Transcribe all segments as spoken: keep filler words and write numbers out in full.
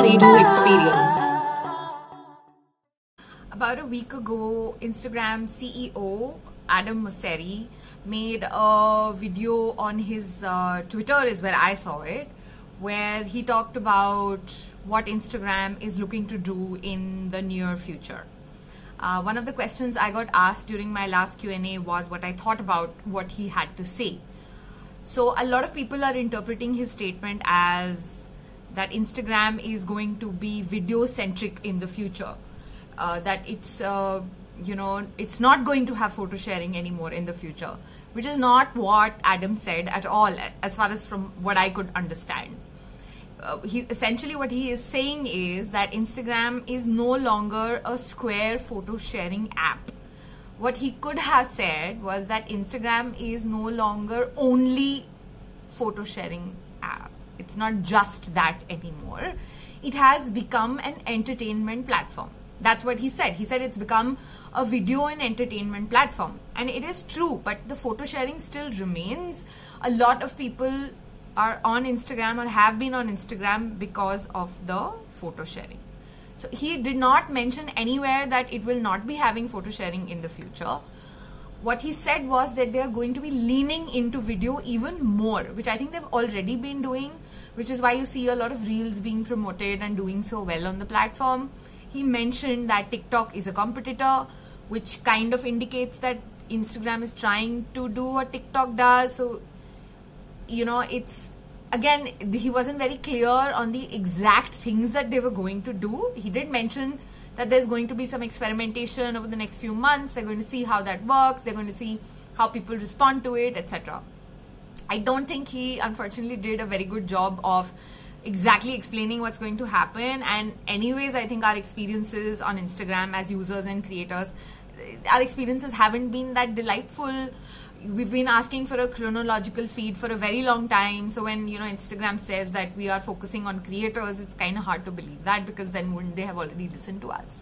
Redo Experience. About a week ago, Instagram C E O Adam Mosseri made a video on his uh, Twitter, is where I saw it, where he talked about what Instagram is looking to do in the near future. Uh, one of the questions I got asked during my last Q and A was what I thought about what he had to say. So a lot of people are interpreting his statement as that Instagram is going to be video centric in the future. Uh, that it's, uh, you know, it's not going to have photo sharing anymore in the future, which is not what Adam said at all, as far as from what I could understand. Uh, he essentially what he is saying is that Instagram is no longer a square photo sharing app. What he could have said was that Instagram is no longer only photo sharing app. It's not just that anymore. It has become an entertainment platform. That's what he said. He said it's become a video and entertainment platform. And it is true, but the photo sharing still remains. A lot of people are on Instagram or have been on Instagram because of the photo sharing. So he did not mention anywhere that it will not be having photo sharing in the future. What he said was that they are going to be leaning into video even more, which I think they've already been doing, which is why you see a lot of reels being promoted and doing so well on the platform. He mentioned that TikTok is a competitor, which kind of indicates that Instagram is trying to do what TikTok does. So, you know, it's, again, he wasn't very clear on the exact things that they were going to do. He did mention that there's going to be some experimentation over the next few months. They're going to see how that works. They're going to see how people respond to it, et cetera. I don't think he, unfortunately, did a very good job of exactly explaining what's going to happen. And anyways, I think our experiences on Instagram as users and creators, our experiences haven't been that delightful. We've been asking for a chronological feed for a very long time. So when, you know, Instagram says that we are focusing on creators, it's kind of hard to believe that, because then wouldn't they have already listened to us?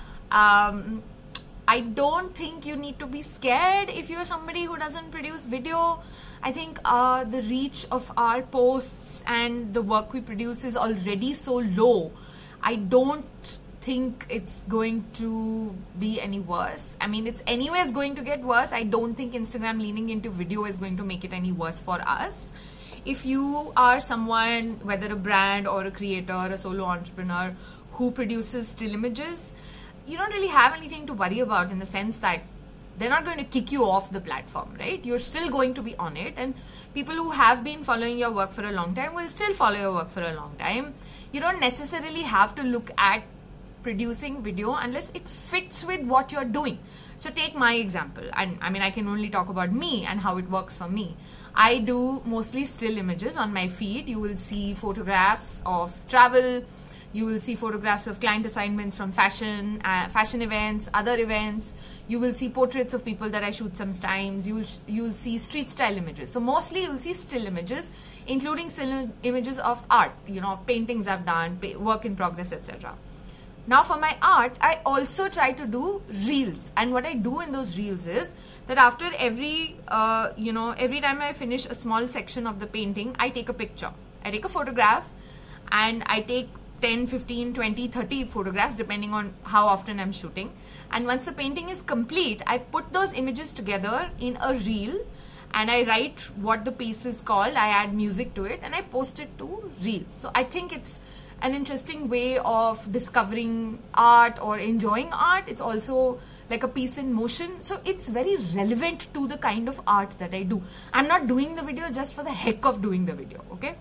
Um, I don't think you need to be scared if you're somebody who doesn't produce video. I think uh, the reach of our posts and the work we produce is already so low. I don't think it's going to be any worse. I mean, it's anyways going to get worse. I don't think Instagram leaning into video is going to make it any worse for us. If you are someone, whether a brand or a creator, a solo entrepreneur who produces still images, you don't really have anything to worry about, in the sense that they're not going to kick you off the platform, right? You're still going to be on it, and people who have been following your work for a long time will still follow your work for a long time. You don't necessarily have to look at producing video unless it fits with what you're doing. So take my example, and I mean, I can only talk about me and how it works for me. I do mostly still images on my feed. You will see photographs of travel. You will see photographs of client assignments from fashion, uh, fashion events, other events. You will see portraits of people that I shoot sometimes. You'll you'll see street style images. So mostly you'll see still images, including still images of art, you know, of paintings I've done, work in progress, et cetera. Now for my art, I also try to do reels. And what I do in those reels is that after every, uh, you know, every time I finish a small section of the painting, I take a picture. I take a photograph, and I take ten, fifteen, twenty, thirty photographs depending on how often I'm shooting. And once the painting is complete, I put those images together in a reel, and I write what the piece is called. I add music to it, and I post it to reels. So I think it's an interesting way of discovering art or enjoying art. It's also like a piece in motion. So it's very relevant to the kind of art that I do. I'm not doing the video just for the heck of doing the video, okay?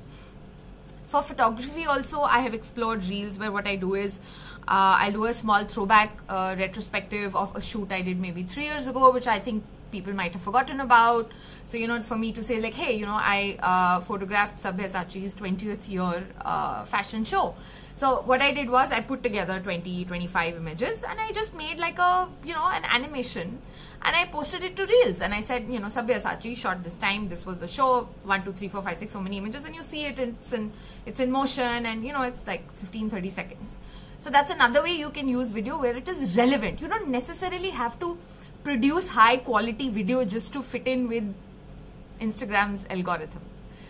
For photography also, I have explored reels, where what I do is uh, I'll do a small throwback uh, retrospective of a shoot I did maybe three years ago, which I think people might have forgotten about. So, you know, for me to say like, hey, you know, I uh, photographed Sabyasachi's twentieth year uh, fashion show. So what I did was I put together twenty, twenty-five images, and I just made like a, you know, an animation, and I posted it to reels. And I said, you know, Sabyasachi shot this time, this was the show, one, two, three, four, five, six, so many images, and you see it, it's in, it's in motion, and you know, it's like fifteen, thirty seconds. So that's another way you can use video, where it is relevant. You don't necessarily have to produce high quality video just to fit in with Instagram's algorithm.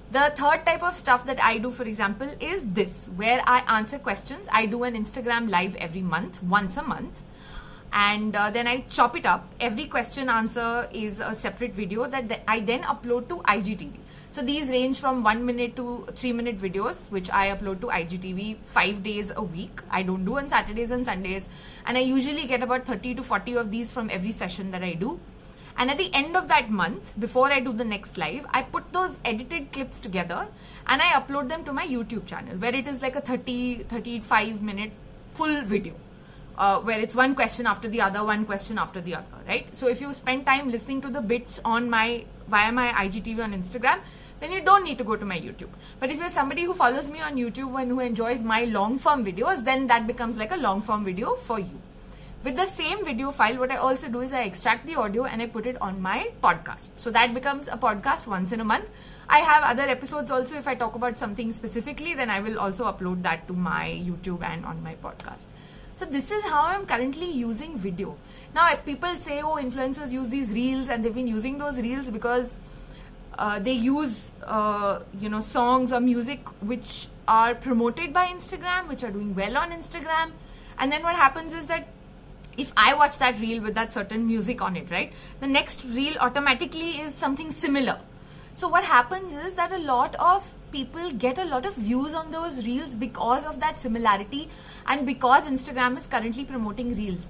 The third type of stuff that I do, for example, is this, where I answer questions. I do an Instagram live every month, once a month. And uh, then I chop it up. Every question answer is a separate video that th I then upload to I G T V. So these range from one minute to three minute videos, which I upload to I G T V five days a week. I don't do on Saturdays and Sundays. And I usually get about thirty to forty of these from every session that I do. And at the end of that month, before I do the next live, I put those edited clips together and I upload them to my YouTube channel, where it is like a thirty, thirty-five minute full video. Uh, where it's one question after the other, one question after the other, right? So if you spend time listening to the bits on my, via my I G T V on Instagram, then you don't need to go to my YouTube. But if you're somebody who follows me on YouTube and who enjoys my long form videos, then that becomes like a long form video for you. With the same video file, what I also do is I extract the audio and I put it on my podcast. So that becomes a podcast once in a month. I have other episodes also. If I talk about something specifically, then I will also upload that to my YouTube and on my podcast. So this is how I'm currently using video. Now people say, oh, influencers use these reels, and they've been using those reels because uh, they use, uh, you know, songs or music which are promoted by Instagram, which are doing well on Instagram. And then what happens is that if I watch that reel with that certain music on it, right, the next reel automatically is something similar. So what happens is that a lot of people get a lot of views on those reels because of that similarity and because Instagram is currently promoting reels.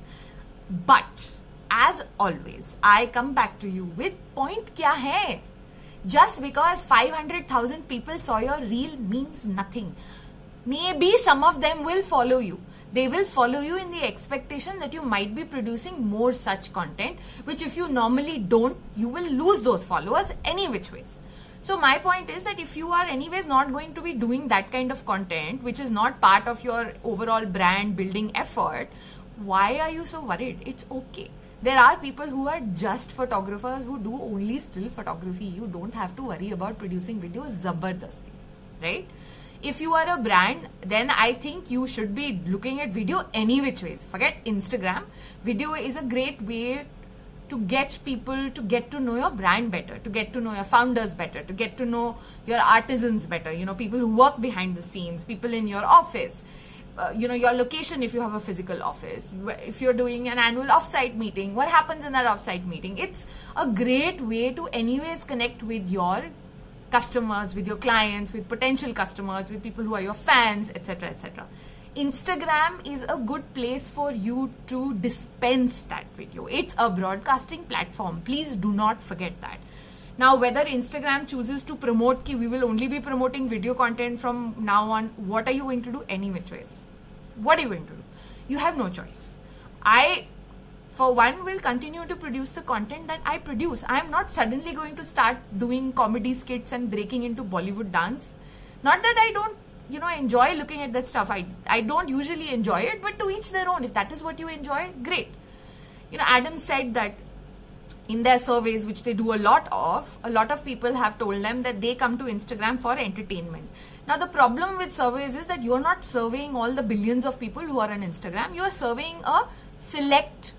But as always, I come back to you with point kya hai? Just because five hundred thousand people saw your reel means nothing. Maybe some of them will follow you. They will follow you in the expectation that you might be producing more such content, which if you normally don't, you will lose those followers any which ways. So my point is that if you are anyways not going to be doing that kind of content, which is not part of your overall brand building effort, why are you so worried? It's okay. There are people who are just photographers who do only still photography. You don't have to worry about producing videos zabardasti, right? If you are a brand, then I think you should be looking at video any which ways. Forget Instagram. Video is a great way to get people to get to know your brand better, to get to know your founders better, to get to know your artisans better, you know, people who work behind the scenes, people in your office, uh, you know, your location if you have a physical office, if you're doing an annual offsite meeting, what happens in that offsite meeting. It's a great way to anyways connect with your customers, with your clients, with potential customers, with people who are your fans, et cetera, et cetera. Instagram is a good place for you to dispense that video. It's a broadcasting platform. Please do not forget that. Now, whether Instagram chooses to promote ki we will only be promoting video content from now on, what are you going to do any which ways? What are you going to do? You have no choice. I, for one, will continue to produce the content that I produce. I am not suddenly going to start doing comedy skits and breaking into Bollywood dance. Not that I don't, you know, enjoy looking at that stuff. I, I don't usually enjoy it, but to each their own. If that is what you enjoy, great. You know, Adam said that in their surveys, which they do a lot of, a lot of people have told them that they come to Instagram for entertainment. Now, the problem with surveys is that you're not surveying all the billions of people who are on Instagram. You are surveying a select,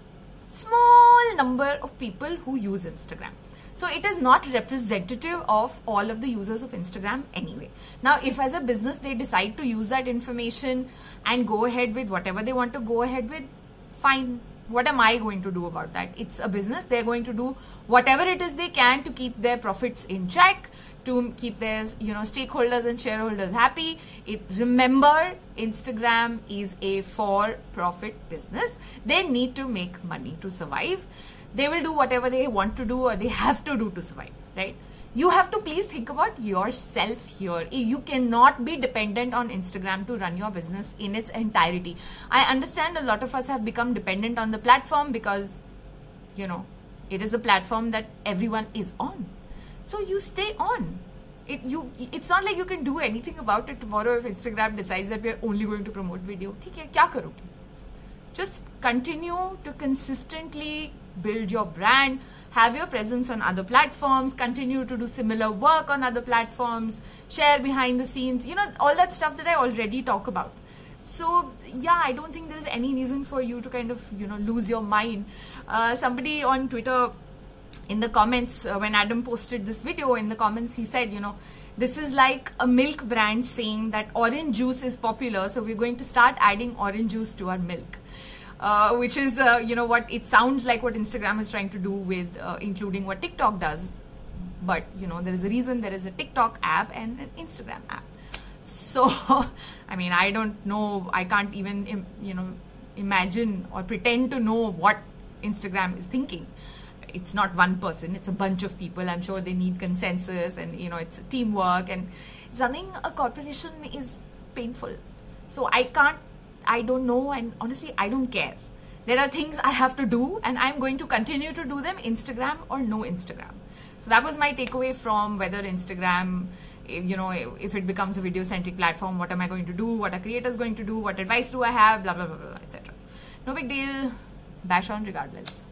small number of people who use Instagram. So it is not representative of all of the users of Instagram anyway. Now, if as a business they decide to use that information and go ahead with whatever they want to go ahead with, fine. What am I going to do about that? It's a business. They're going to do whatever it is they can to keep their profits in check, to keep their, you know, stakeholders and shareholders happy. It, remember, Instagram is a for-profit business. They need to make money to survive. They will do whatever they want to do or they have to do to survive, right? You have to please think about yourself here. You cannot be dependent on Instagram to run your business in its entirety. I understand a lot of us have become dependent on the platform because, you know, it is a platform that everyone is on. So you stay on. It, you, it's not like you can do anything about it tomorrow if Instagram decides that we are only going to promote video. ठीक है, क्या करोगे? Just continue to consistently build your brand, have your presence on other platforms, continue to do similar work on other platforms, share behind the scenes, you know, all that stuff that I already talk about. So yeah, I don't think there's any reason for you to kind of, you know, lose your mind. Uh, somebody on Twitter in the comments, uh, when Adam posted this video, in the comments he said, you know, This is like a milk brand saying that orange juice is popular, so we're going to start adding orange juice to our milk. Uh, which is, uh, you know, what it sounds like what Instagram is trying to do with uh, including what TikTok does. But, you know, there is a reason there is a TikTok app and an Instagram app. So, I mean, I don't know, I can't even, you know, imagine or pretend to know what Instagram is thinking. It's not one person, it's a bunch of people. I'm sure they need consensus and, you know, it's teamwork, and running a corporation is painful. So I can't, I don't know, and honestly, I don't care. There are things I have to do, and I'm going to continue to do them, Instagram or no Instagram. So that was my takeaway from whether Instagram, you know, if it becomes a video-centric platform, what am I going to do? What are creators going to do? What advice do I have? Blah, blah, blah, blah, et cetera. No big deal. Bash on regardless.